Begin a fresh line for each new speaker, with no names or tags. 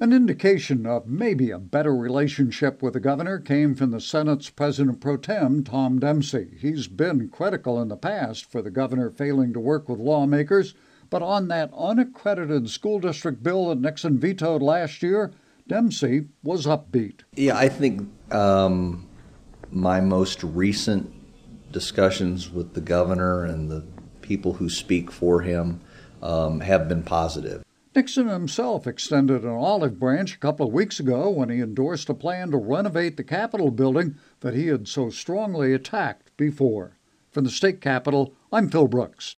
An indication of maybe a better relationship with the governor came from the Senate's President Pro Tem, Tom Dempsey. He's been critical in the past for the governor failing to work with lawmakers, but on that unaccredited school district bill that Nixon vetoed last year, Dempsey was upbeat.
Yeah, I think my most recent discussions with the governor and the people who speak for him have been positive.
Nixon himself extended an olive branch a couple of weeks ago when he endorsed a plan to renovate the Capitol building that he had so strongly attacked before. From the state capitol, I'm Phil Brooks.